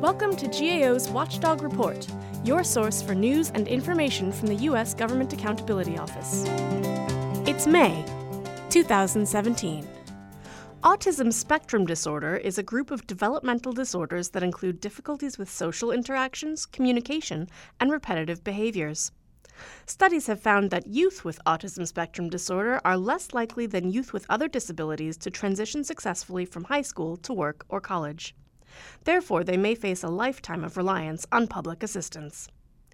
Welcome to GAO's Watchdog Report, your source for news and information from the U.S. Government Accountability Office. It's May 2017. Autism spectrum disorder is a group of developmental disorders that include difficulties with social interactions, communication, and repetitive behaviors. Studies have found that youth with autism spectrum disorder are less likely than youth with other disabilities to transition successfully from high school to work or college. Therefore, they may face a lifetime of reliance on public assistance.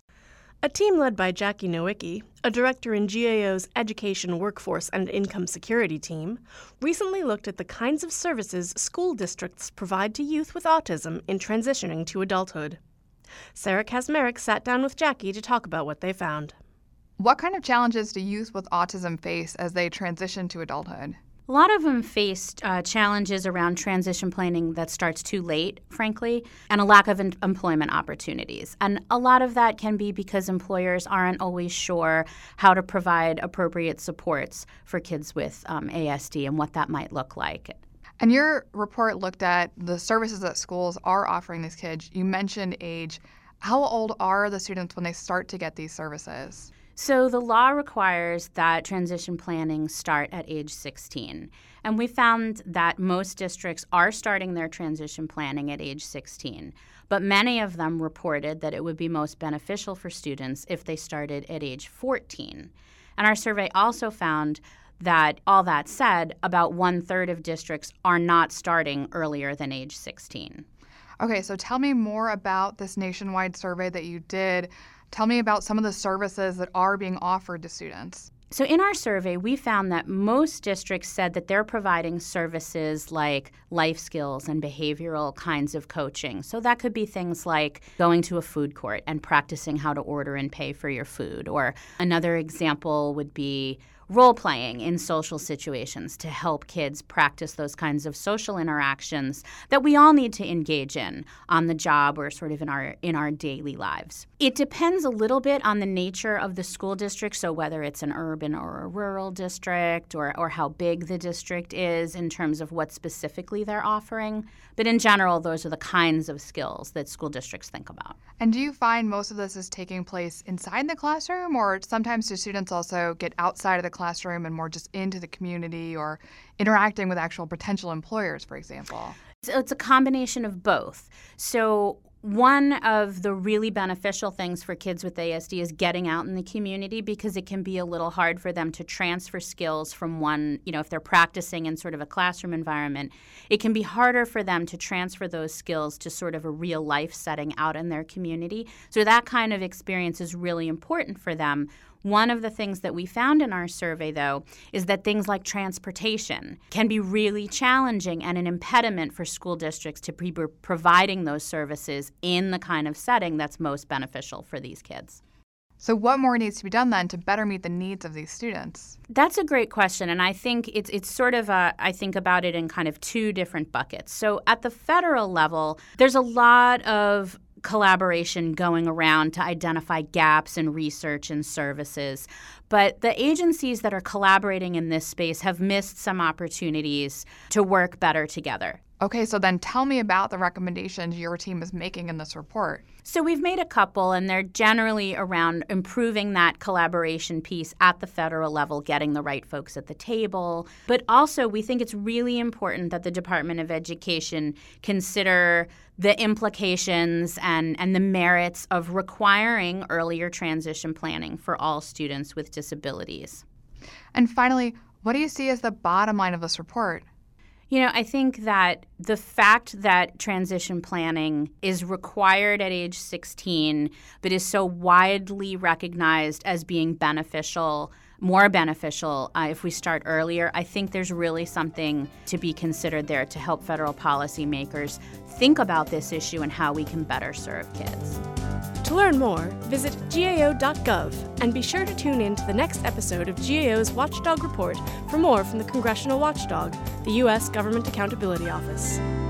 A team led by Jackie Nowicki, a director in GAO's Education, Workforce, and Income Security team, recently looked at the kinds of services school districts provide to youth with autism in transitioning to adulthood. Sarah Kazmarek sat down with Jackie to talk about what they found. What kind of challenges do youth with autism face as they transition to adulthood? A lot of them faced challenges around transition planning that starts too late, frankly, and a lack of employment opportunities. And a lot of that can be because employers aren't always sure how to provide appropriate supports for kids with ASD and what that might look like. And your report looked at the services that schools are offering these kids. You mentioned age. How old are the students when they start to get these services? So the law requires that transition planning start at age 16. And we found that most districts are starting their transition planning at age 16. But many of them reported that it would be most beneficial for students if they started at age 14. And our survey also found that, all that said, about 1/3 of districts are not starting earlier than age 16. Okay, so tell me more about this nationwide survey that you did. Tell me about some of the services that are being offered to students. So in our survey, we found that most districts said that they're providing services like life skills and behavioral kinds of coaching. So that could be things like going to a food court and practicing how to order and pay for your food. Or another example would be role-playing in social situations to help kids practice those kinds of social interactions that we all need to engage in on the job or sort of in our daily lives. It depends a little bit on the nature of the school district, so whether it's an urban or a rural district or how big the district is in terms of what specifically they're offering. But in general, those are the kinds of skills that school districts think about. And do you find most of this is taking place inside the classroom, or sometimes do students also get outside of the classroom and more just into the community or interacting with actual potential employers, for example? So it's a combination of both. So one of the really beneficial things for kids with ASD is getting out in the community, because it can be a little hard for them to transfer skills from one, if they're practicing in sort of a classroom environment, it can be harder for them to transfer those skills to sort of a real life setting out in their community. So that kind of experience is really important for them. One of the things that we found in our survey, though, is that things like transportation can be really challenging and an impediment for school districts to be providing those services in the kind of setting that's most beneficial for these kids. So what more needs to be done then to better meet the needs of these students? That's a great question, and I think it's sort of I think about it in kind of two different buckets. So at the federal level, there's a lot of collaboration going around to identify gaps in research and services. But the agencies that are collaborating in this space have missed some opportunities to work better together. Okay, so then tell me about the recommendations your team is making in this report. So we've made a couple, and they're generally around improving that collaboration piece at the federal level, getting the right folks at the table. But also, we think it's really important that the Department of Education consider the implications and the merits of requiring earlier transition planning for all students with disabilities. And finally, what do you see as the bottom line of this report? I think that the fact that transition planning is required at age 16, but is so widely recognized as being more beneficial if we start earlier, I think there's really something to be considered there to help federal policymakers think about this issue and how we can better serve kids. To learn more, visit gao.gov and be sure to tune in to the next episode of GAO's Watchdog Report for more from the Congressional Watchdog, the U.S. Government Accountability Office.